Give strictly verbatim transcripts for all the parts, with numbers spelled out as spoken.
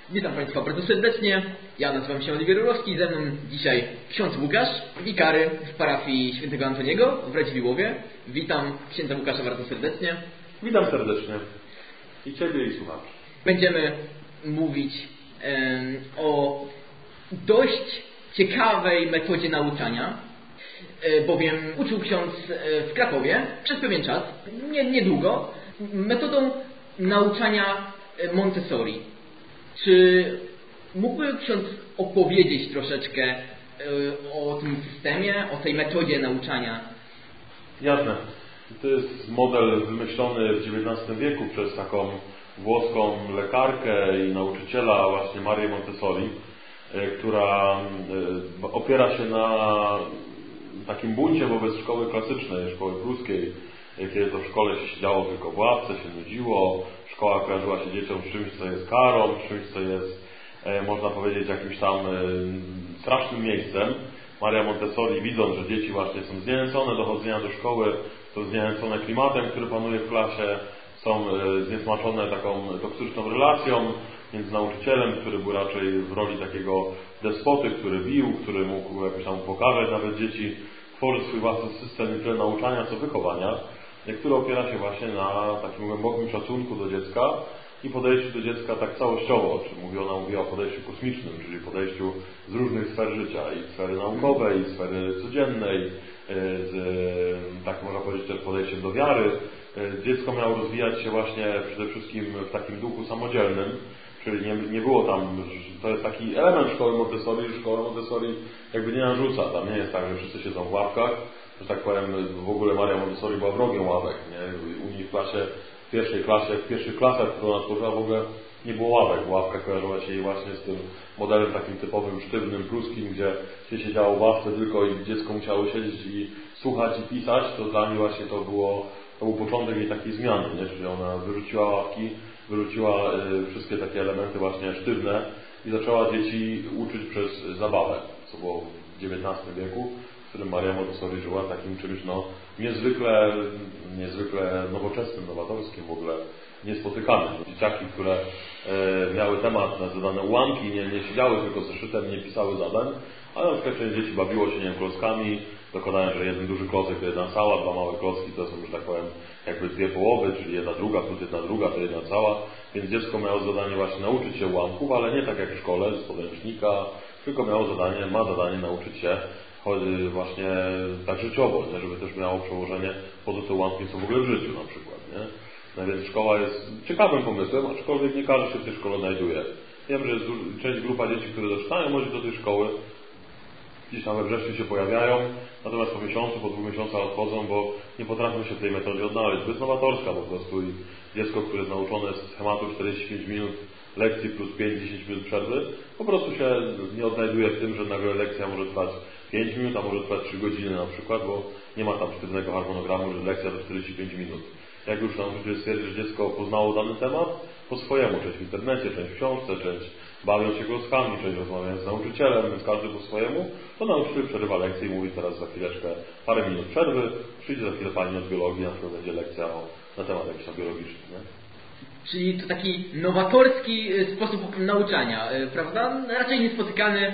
Witam Państwa bardzo serdecznie. Ja nazywam się Oliwier Urowski, ze mną dzisiaj ksiądz Łukasz, wikary w parafii świętego Antoniego w Radziwiłłowie. Witam księdza Łukasza bardzo serdecznie. Witam serdecznie. I Ciebie, i słuchaczy. Będziemy mówić um, o dość ciekawej metodzie nauczania, bowiem uczył ksiądz w Krakowie przez pewien czas, nie, niedługo, metodą nauczania Montessori. Czy mógłby ksiądz opowiedzieć troszeczkę o tym systemie, o tej metodzie nauczania? Jasne. To jest model wymyślony w dziewiętnastym wieku przez taką włoską lekarkę i nauczyciela właśnie Marię Montessori, która opiera się na takim buncie wobec szkoły klasycznej, szkoły pruskiej, kiedy to w szkole się siedziało tylko w ławce, się nudziło. Szkoła kojarzyła się dzieciom z czymś, co jest karą, z czymś, co jest, można powiedzieć, jakimś tam strasznym miejscem. Maria Montessori, widząc, że dzieci właśnie są zniechęcone do chodzenia do szkoły, są zniechęcone klimatem, który panuje w klasie, są zniesmaczone taką toksyczną relacją między nauczycielem, który był raczej w roli takiego despoty, który bił, który mógł jakoś tam pokazać nawet dzieci, tworzyć swój własny system nie tyle nauczania, co wychowania, który opiera się właśnie na takim głębokim szacunku do dziecka i podejściu do dziecka tak całościowo, czy mówi, ona mówiła o podejściu kosmicznym, czyli podejściu z różnych sfer życia, i sfery naukowej, i sfery codziennej, z, tak można powiedzieć, też podejściem do wiary. Dziecko miało rozwijać się właśnie przede wszystkim w takim duchu samodzielnym, czyli nie, nie było tam, to jest taki element szkoły Montessori, że szkoła Montessori jakby nie narzuca, tam nie jest tak, że wszyscy siedzą w ławkach, że tak powiem, w ogóle Maria Montessori była wrogiem ławek, nie? U niej w klasie, w pierwszej klasie, w pierwszych klasach, które ona tworzyła, w ogóle nie było ławek. Ławka kojarzyła się jej właśnie z tym modelem takim typowym, sztywnym, pruskim, gdzie się siedziało w ławce tylko i dziecko musiało siedzieć i słuchać i pisać. To dla niej właśnie to było, to był początek jej takiej zmiany, nie? Czyli ona wyrzuciła ławki, wyrzuciła y, wszystkie takie elementy właśnie sztywne i zaczęła dzieci uczyć przez zabawę, co było w dziewiętnastym wieku, w którym Maria Montessori żyła, takim czymś no, niezwykle, niezwykle nowoczesnym, nowatorskim, w ogóle niespotykanym. Dzieciaki, które e, miały temat na zadane ułamki, nie, nie siedziały tylko z zeszytem, nie pisały zadań, ale na przykład część dzieci bawiło się, nie wiem, klockami, dokładając, że jeden duży klocek to jedna cała, dwa małe klocki to są, że tak powiem, jakby dwie połowy, czyli jedna druga plus jedna druga to jedna cała, więc dziecko miało zadanie właśnie nauczyć się ułamków, ale nie tak jak w szkole, z podręcznika, tylko miało zadanie, ma zadanie nauczyć się właśnie tak życiowo, nie? Żeby też miało przełożenie, po co te ułamki są w ogóle w życiu na przykład, nie? No więc szkoła jest ciekawym pomysłem, aczkolwiek nie każdy się w tej szkole znajduje. Wiem, że jest część grupa dzieci, które zaczynają chodzić do tej szkoły, gdzieś tam we wrześniu się pojawiają, natomiast po miesiącu, po dwóch miesiącach odchodzą, bo nie potrafią się w tej metodzie odnaleźć. To jest nowatorska po prostu i dziecko, które jest nauczone z schematu czterdzieści pięć minut lekcji plus pięć do dziesięciu minut przerwy, po prostu się nie odnajduje w tym, że nagle lekcja może trwać pięć minut, a może trwać trzy godziny na przykład, bo nie ma tam sztywnego harmonogramu, że lekcja to czterdzieści pięć minut. Jak już nauczyciel stwierdzi, że dziecko poznało dany temat, po swojemu, część w internecie, część w książce, część bawią się klockami, część rozmawiają z nauczycielem, więc każdy po swojemu, to nauczyciel przerywa lekcję i mówi teraz za chwileczkę parę minut przerwy, przyjdzie za chwilę pani od biologii, na przykład będzie lekcja o, na temat jakiś tam biologiczny. Nie? Czyli to taki nowatorski sposób nauczania, prawda? Raczej niespotykany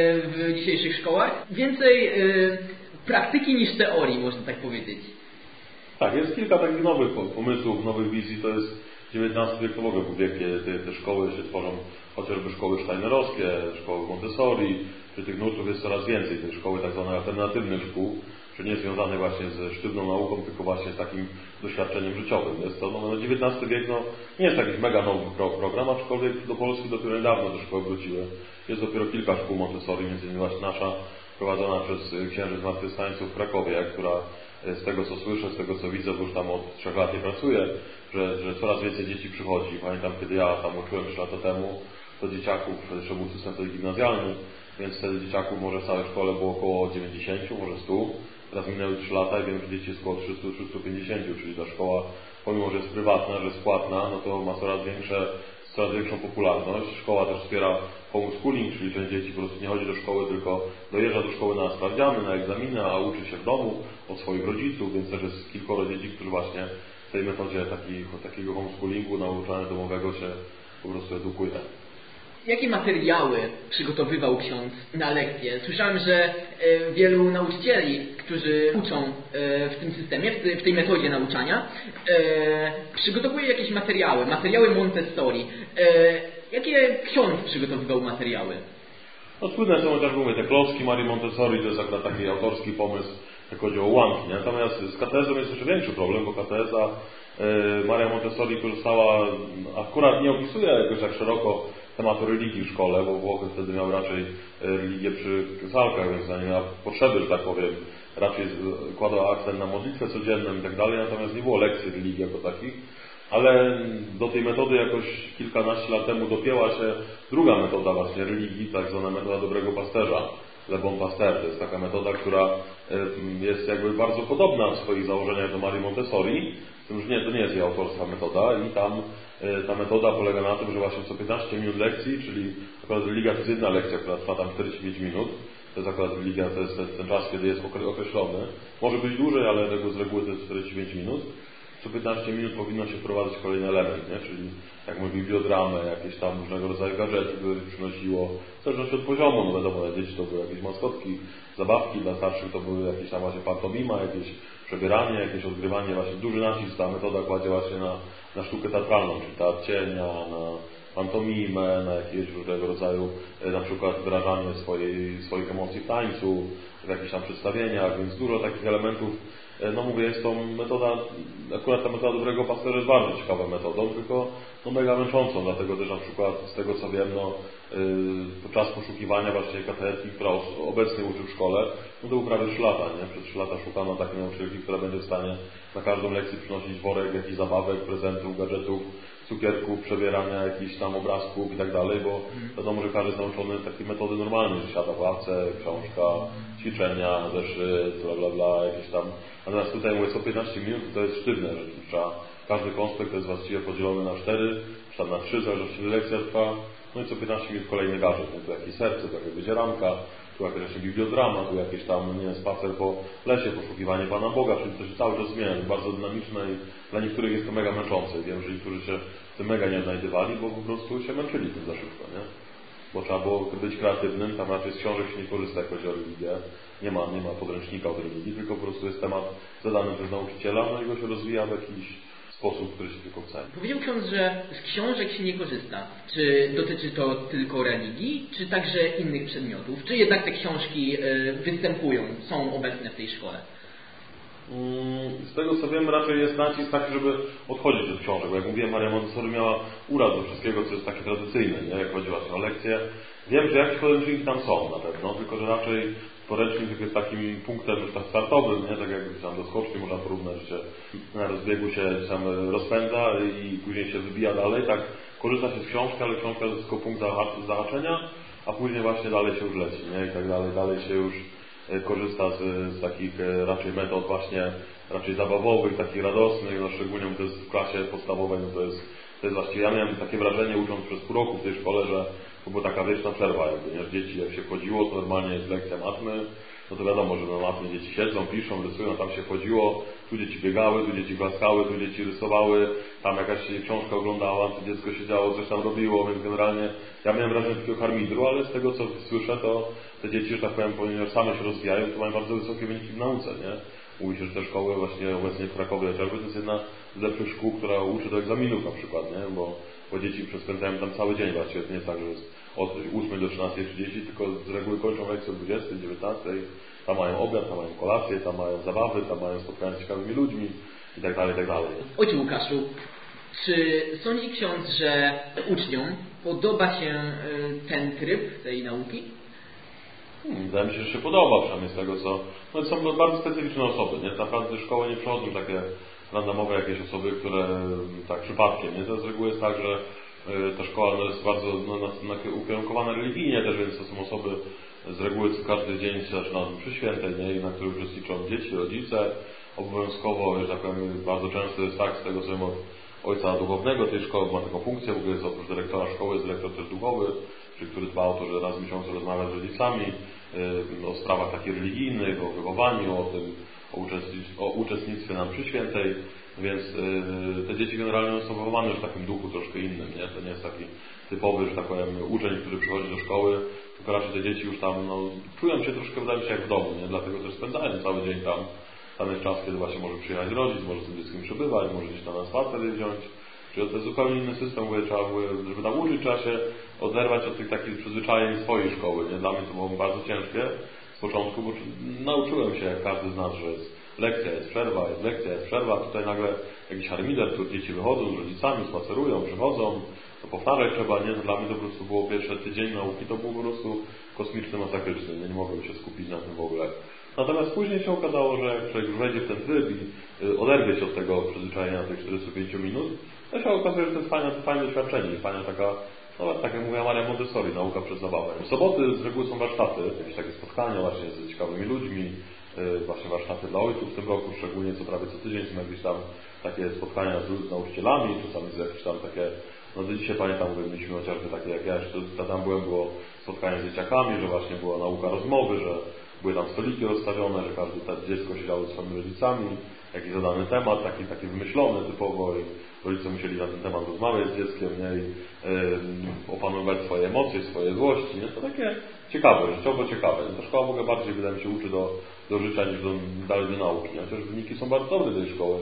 w dzisiejszych szkołach. Więcej praktyki niż teorii, można tak powiedzieć. Tak, jest kilka takich nowych pomysłów, nowych wizji. To jest dziewiętnasty wiek, to w ogóle był wiek, kiedy te, te szkoły się tworzą, chociażby szkoły steinerowskie, szkoły Montessori, czy tych nurtów jest coraz więcej, tej szkoły tak zwanych alternatywnych szkół, czy nie związanych właśnie ze sztywną nauką, tylko właśnie z takim doświadczeniem życiowym. Jest to, no, dziewiętnasty wiek, no, nie jest jakiś mega nowy pro, program, aczkolwiek do Polski dopiero niedawno te szkoły wróciły. Jest dopiero kilka szkół Montessori, między innymi właśnie nasza, prowadzona przez księży zmartwychwstańców w Krakowie, która z tego co słyszę, z tego co widzę, bo już tam od trzech lat nie pracuję, że, że coraz więcej dzieci przychodzi. Pamiętam, kiedy ja tam uczyłem trzy lata temu, to dzieciaków, jeszcze był system wtedy gimnazjalny, więc wtedy dzieciaków może w całej szkole było około dziewięćdziesięciu, może stu. Teraz minęły trzy lata i wiem, że dzieci jest około trzystu do trzystu pięćdziesięciu, czyli ta szkoła, pomimo że jest prywatna, że jest płatna, no to ma coraz większe, coraz większą popularność. Szkoła też wspiera homeschooling, czyli część dzieci po prostu nie chodzi do szkoły, tylko dojeżdża do szkoły na sprawdziany, na egzaminy, a uczy się w domu od swoich rodziców, więc też jest kilkoro dzieci, którzy właśnie w tej metodzie taki, takiego homeschoolingu, nauczania domowego się po prostu edukuje. jakie materiały przygotowywał ksiądz na lekcje? Słyszałem, że e, wielu nauczycieli, którzy uczą e, w tym systemie, w, te, w tej metodzie nauczania, e, przygotowuje jakieś materiały, materiały Montessori. E, jakie ksiądz przygotowywał materiały? No słynne są chociażby mówię, te klocki Marii Montessori, to jest akurat taki autorski pomysł, jak chodzi o ułamki. Natomiast z katechezą jest jeszcze większy problem, bo katecheza e, Maria Montessori korzystała, akurat nie opisuje jakoś tak szeroko tematu religii w szkole, bo Włochy wtedy miał raczej religię przy salkach, więc nie miała potrzeby, że tak powiem, raczej kładła akcent na modlitwę codzienną i tak dalej, natomiast nie było lekcji religii jako takich. Ale do tej metody jakoś kilkanaście lat temu dopięła się druga metoda właśnie religii, tak zwana metoda dobrego pasterza, Le Bon Pasteur. To jest taka metoda, która jest jakby bardzo podobna w swoich założeniach do Marii Montessori, z tym, że nie, to nie jest jej autorska metoda i tam ta metoda polega na tym, że właśnie co piętnaście minut lekcji, czyli akurat religia to jest jedna lekcja, która trwa tam czterdzieści pięć minut, to jest akurat religia, to jest ten czas, kiedy jest określony. Może być dłużej, ale z reguły to jest czterdzieści pięć minut. Co piętnaście minut powinno się wprowadzić kolejny element, nie? Czyli jak mówię, bibliodramę, jakieś tam różnego rodzaju gadżety, które przynosiło, w zależności od poziomu, no wiadomo, dla dzieci to były jakieś maskotki, zabawki, dla starszych to były jakieś tam właśnie pantomima, jakieś przebieranie, jakieś odgrywanie, właśnie duży nacisk ta metoda kładzie właśnie na, na sztukę teatralną, czyli teatr cienia, na pantomimę, na jakieś różnego rodzaju, na przykład wyrażanie swojej, swoich emocji w tańcu, w jakichś tam przedstawieniach, więc dużo takich elementów. No mówię, jest to metoda, akurat ta metoda dobrego pasterza jest bardzo ciekawą metodą, tylko no mega męczącą, dlatego też na przykład z tego co wiem, no yy, podczas poszukiwania właśnie katechetki, która obecnie uczy w szkole, no to był prawie trzy lata, nie? Przez trzy lata szukano takiej nauczycielki, która będzie w stanie na każdą lekcję przynosić worek jakichś zabawek, prezentów, gadżetów, cukierków, przebierania jakichś tam obrazków i tak dalej, bo wiadomo, że każdy jest nauczony takiej metody normalnej, że siada w ławce, książka, ćwiczenia, zeszyt, bla bla bla, jakieś tam. Natomiast tutaj mówię, co piętnaście minut to jest sztywne, że trzeba, każdy konspekt to jest właściwie podzielony na cztery, czy tam na trzy, w zależności ile lekcja trwa, no i co piętnaście minut kolejny gadżet, no tu jakieś serce, tu jakaś wydzieranka, tu jakaś właśnie bibliodrama, tu jakieś tam, nie wiem, spacer po lesie, poszukiwanie Pana Boga, czyli to się cały czas zmienia, jest bardzo dynamiczne i dla niektórych jest to mega męczące. Wiem, że niektórzy się w tym mega nie znajdowali, bo po prostu się męczyli tym za szybko, nie? Bo trzeba było być kreatywnym, tam raczej z książek się nie korzysta, jak chodzi o religię. Nie ma, nie ma podręcznika od religii, tylko po prostu jest temat zadany przez nauczyciela, no i go się rozwija w jakiś sposób, który się tylko chce. Powiedział ksiądz, że z książek się nie korzysta. Czy dotyczy to tylko religii, czy także innych przedmiotów? Czy jednak te książki występują, są obecne w tej szkole? Z tego co wiem, raczej jest nacisk taki, żeby odchodzić od książek. Bo jak mówiłem, Maria Montessori miała uraz do wszystkiego, co jest takie tradycyjne, nie? Jak chodzi właśnie o lekcje. Wiem, że jakieś podręczniki tam są na pewno, tylko że raczej podręcznik jest takim punktem już tak startowym, nie? Tak jak tam do skoczni można porównać, że na rozbiegu się tam rozpędza i później się wybija dalej. Tak korzysta się z książki, ale książka to jest tylko punkt zahaczenia, a później właśnie dalej się już leci, nie? I tak dalej, dalej się już korzysta z, z takich raczej metod właśnie raczej zabawowych, takich radosnych, no szczególnie to jest w klasie podstawowej, no to jest, to jest właściwie, ja miałem takie wrażenie ucząc przez pół roku w tej szkole, że to była taka wieczna przerwa, jakby, nie? Że dzieci jak się wchodziło, to normalnie jest lekcja matmy, no to wiadomo, że na matmy dzieci siedzą, piszą, rysują, tam się chodziło, tu dzieci biegały, tu dzieci klaskały, tu dzieci rysowały, tam jakaś się książka oglądała, tu dziecko siedziało, coś tam robiło, więc generalnie ja miałem wrażenie takiego harmidru, ale z tego co słyszę, to te dzieci, że tak powiem, ponieważ same się rozwijają, to mają bardzo wysokie wyniki w nauce, nie? Mówi się, że te szkoły właśnie obecnie w Krakowie chociażby to jest jedna z lepszych szkół, która uczy do egzaminów na przykład, nie? Bo, bo dzieci spędzają tam cały dzień właściwie, to nie jest tak, że jest od ósmej do trzynastej trzydzieści, tylko z reguły kończą lekcję o dwudziestej, dziewiętnastej, tam mają obiad, tam mają kolację, tam mają zabawy, tam mają spotkania z ciekawymi ludźmi i tak dalej, i tak dalej. Ojcze Łukaszu, czy sądzi ksiądz, że uczniom podoba się ten tryb tej nauki? Hmm, wydaje mi się, że się podoba, przynajmniej z tego co... No są bardzo specyficzne osoby, nie? Naprawdę do szkoły nie przychodzą takie randomowe jakieś osoby, które tak przypadkiem, nie? To z reguły jest tak, że ta szkoła no, jest bardzo no, na, na, ukierunkowana religijnie też, więc to są osoby z reguły co każdy dzień się zaczyna od mszy świętej, nie? I na których uczestniczą dzieci, rodzice. Obowiązkowo, że tak powiem, bardzo często jest tak, z tego co wiem od ojca duchownego tej szkoły, ma taką funkcję, w ogóle jest oprócz dyrektora szkoły, jest dyrektor też duchowy, czyli który dba o to, że raz w miesiącu rozmawia z rodzicami yy, o sprawach takich religijnych, o wychowaniu, o tym, o, uczestnic o uczestnictwie na mszy świętej, więc yy, te dzieci generalnie są wychowane już w takim duchu troszkę innym, nie? To nie jest taki typowy, że tak powiem, uczeń, który przychodzi do szkoły, tylko raczej te dzieci już tam no, czują się troszkę, wydaje mi się, jak w domu, nie? Dlatego też spędzają cały dzień tam. Tam jest czas, kiedy właśnie może przyjechać rodzic, może z tym dzieckiem przebywać, może gdzieś tam na spacer je wziąć. Czyli to jest zupełnie inny system, bo trzeba, żeby tam uczyć, trzeba się oderwać od tych takich przyzwyczajeń swojej szkoły. Nie? Dla mnie to było bardzo ciężkie z początku, bo nauczyłem się, jak każdy z nas, że jest lekcja, jest przerwa, jest lekcja, jest przerwa. Tutaj nagle jakiś harmider, tu dzieci wychodzą z rodzicami, spacerują, przychodzą, to powtarzać trzeba, nie? To dla mnie to po prostu było pierwszy tydzień nauki, to był po prostu kosmiczny, masakryczny. Nie, nie mogłem się skupić na tym w ogóle. Natomiast później się okazało, że jak człowiek już wejdzie w ten tryb i oderwie się od tego przyzwyczajenia tych czterdziestu pięciu minut, to się okazuje, że to jest fajne, fajne doświadczenie, fajna taka, no tak jak mówiła Maria Montessori, nauka przez zabawę. W soboty z reguły są warsztaty, jakieś takie spotkania właśnie z ciekawymi ludźmi, właśnie warsztaty dla ojców w tym roku, szczególnie co prawie co tydzień są jakieś tam takie spotkania z nauczycielami, czasami z jakieś tam takie, no do dzisiaj pamiętam, że mieliśmy chociażby takie, jak ja jeszcze tam byłem, było spotkanie z dzieciakami, że właśnie była nauka rozmowy, że były tam stoliki rozstawione, że każde dziecko siedziało ze swoimi rodzicami, jakiś zadany temat, taki, taki wymyślony typowo i rodzice musieli na ten temat rozmawiać z dzieckiem, nie? I yy, opanować swoje emocje, swoje złości. Nie? To takie ciekawe, życiowo ciekawe. Ta szkoła w ogóle bardziej, wydaje mi się, uczy do, do życia niż do, dalej do nauki. Nie? Chociaż wyniki są bardzo dobre tej szkoły.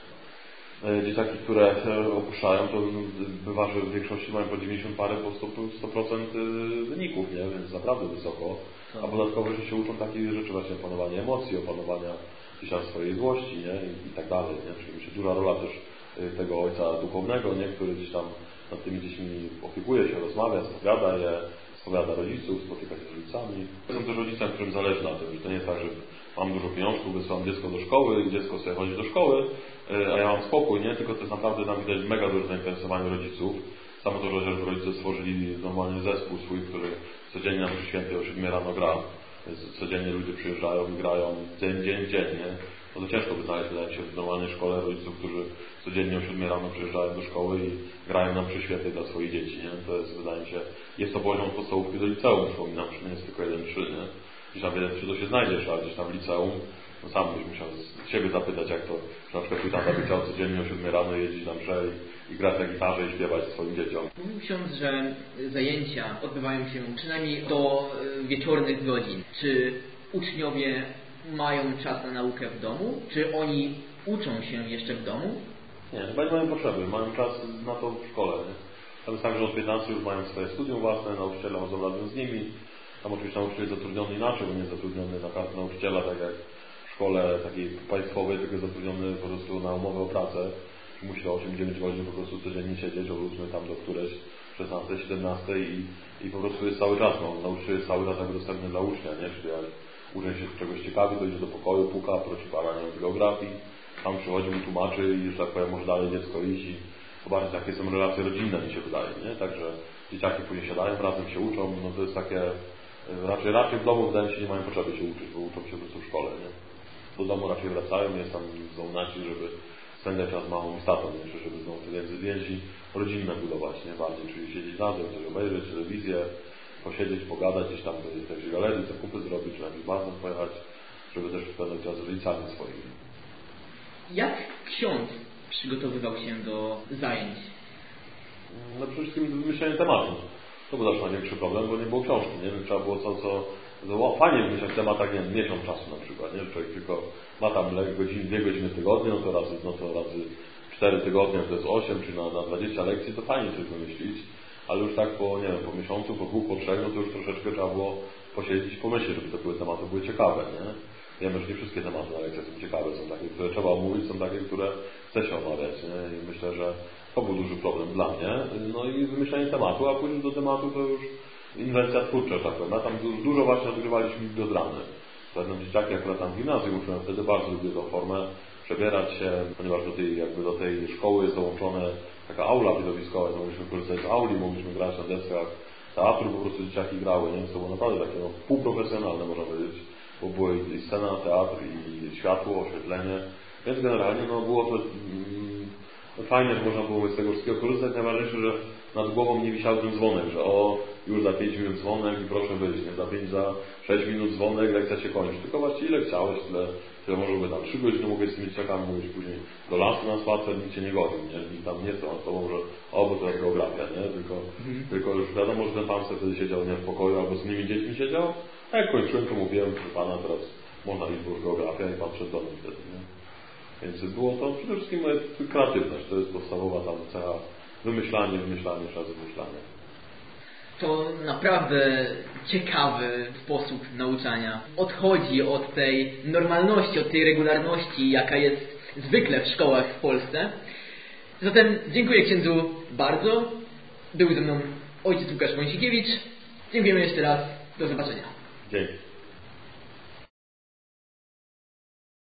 Dzieciaki, które opuszczają, to bywa, że w większości mają po dziewięćdziesiąt parę, po sto procent wyników, nie? Więc naprawdę wysoko. A dodatkowo, że się uczą takich rzeczy właśnie opanowania emocji, opanowania gdzieś tam swojej złości, nie? I, i tak dalej, nie? Czyli myślę, duża rola też tego ojca duchownego, nie? Który gdzieś tam nad tymi dziećmi opiekuje się, rozmawia, spowiada je, spowiada rodziców, spotyka się z rodzicami. Są też rodzicem, którym zależy na tym, że to nie jest tak, że mam dużo pieniążków, wysyłam dziecko do szkoły i dziecko sobie chodzi do szkoły, a ja mam spokój, nie? Tylko to jest naprawdę tam widać mega duże zainteresowanie rodziców. Samo to, że rodzice stworzyli normalny zespół swój, który codziennie na mszy świętej o siódmej rano gra. Więc codziennie ludzie przyjeżdżają i grają dzień, dzień, dzień, nie? No to ciężko by znaleźć, wydaje mi się, w normalnej szkole rodziców, którzy codziennie o siódmej rano przyjeżdżają do szkoły i grają na mszy świętej dla swoich dzieci, nie? To jest, wydaje mi się, jest to poziom od podstawówki do liceum, przypominam, że nie jest tylko jeden trzy, nie? Gdzieś tam jeden trzy to się znajdziesz, ale gdzieś tam w liceum, no sam byś musiał z siebie zapytać, jak to, że na przykład twój tata by chciał codziennie o siódmej rano jeździć na mszę i, i grać na gitarze i śpiewać swoim dzieciom. Mówił ksiądz, że zajęcia odbywają się przynajmniej do wieczornych godzin. Czy uczniowie mają czas na naukę w domu? Czy oni uczą się jeszcze w domu? Nie, chyba nie mają potrzeby. Mają czas na to w szkole. Nie? Tam jest tak, że od piętnastu już mają swoje studium własne, nauczyciele chodzą razem z nimi. Tam oczywiście nauczyciel jest zatrudniony inaczej, bo nie jest zatrudniony na kartę nauczyciela, tak jak w szkole takiej państwowej, tylko jest zatrudniony po prostu na umowę o pracę. Musi do osiem dziewięć godzin po prostu codziennie siedzieć, od ósmej tam do którejś, szesnastej, siedemnastej i, i po prostu jest cały czas, no, nauczyciel jest cały czas jakby dostępny dla ucznia, nie? Czyli jak uczeń się czegoś ciekawi, to idzie do pokoju, puka, prosi pana, nie wiem, geografii, tam przychodzi, mu tłumaczy i, że tak powiem, może dalej dziecko iść i zobaczyć, jakie są relacje rodzinne, mi się wydaje, nie? Także dzieciaki później siadają, razem się uczą, no to jest takie, raczej, raczej w domu wydaje mi się, nie mają potrzeby się uczyć, bo uczą się po prostu w szkole, nie? Do domu raczej wracają, jest tam są naci, żeby spędzać czas małą statą, nie? Żeby znowu te więzy, więzi rodzinne budować, nie? Bardziej, czyli siedzieć razem, coś obejrzeć, telewizję, posiedzieć, pogadać, gdzieś tam w jakiejś galerii, zakupy zrobić, czy na jakiś basen pojechać, żeby też spędzać czas z rodzicami swoimi. Jak ksiądz przygotowywał się do zajęć? No przede wszystkim wymyślenie tematu. To był zawsze największy problem, bo nie było książki, nie? Trzeba było co, co no, fajnie wymyślać temat, tak nie wiem, miesiąc czasu na przykład, nie? Człowiek tylko ma tam godzin, dwie godziny w tygodniu, no to razy, no to razy cztery tygodnie, to jest osiem, czy na, na dwadzieścia lekcji, to fajnie coś wymyślić, ale już tak po, nie wiem, po miesiącu, po dwóch, po trzech, no to już troszeczkę trzeba było posiedzieć i pomyśleć, żeby te były tematy były ciekawe, nie? Wiemy, że nie wszystkie tematy na lekcjach są ciekawe, są takie, które trzeba omówić, są takie, które chce się omawiać, nie? I myślę, że to był duży problem dla mnie. No i wymyślenie tematu, a później do tematu to już inwencja twórcza, tak powiem. Ja tam dużo właśnie odgrywaliśmy bibliodramy. Pamiętam dzieciaki, akurat tam w gimnazjum uczyłem, wtedy bardzo lubię tą formę przebierać się, ponieważ do tej, jakby do tej szkoły jest dołączona taka aula widowiskowa, no mogliśmy korzystać z auli, mogliśmy grać na deskach teatru, po prostu dzieciaki grały, nie? To było naprawdę takie no, półprofesjonalne, można powiedzieć, bo było i scena, teatr, i światło, oświetlenie, więc generalnie no, było to mm, fajnie, że można było z tego wszystkiego korzystać. Najważniejsze, że nad głową nie wisiał ten dzwonek, że o, już za pięć minut dzwonek i proszę wyjść, nie? Za pięć, za sześć minut dzwonek, lekcja się kończy. Tylko właściwie ile chciałeś, tyle, tyle może by tam trzy godziny mogłeś z tymi czekami, mówić później do lasu na spacer, nikt cię nie godzi, nie? Nikt tam nie chce z tobą, że o, bo to jest geografia, nie? Tylko, mhm. tylko już wiadomo, że ten pan sobie wtedy siedział nie w pokoju albo z innymi dziećmi siedział, a jak kończyłem, to mówiłem, że pana teraz można iść, bo już geografia i pan przed domem wtedy, nie? Więc było to przede wszystkim kreatywność, to jest podstawowa tam cecha, wymyślanie, wymyślanie, jeszcze raz wymyślanie. To naprawdę ciekawy sposób nauczania. Odchodzi od tej normalności, od tej regularności, jaka jest zwykle w szkołach w Polsce. Zatem dziękuję księdzu bardzo. Był ze mną ojciec Łukasz Wąsikiewicz. Dziękujemy jeszcze raz. Do zobaczenia. Dzięki.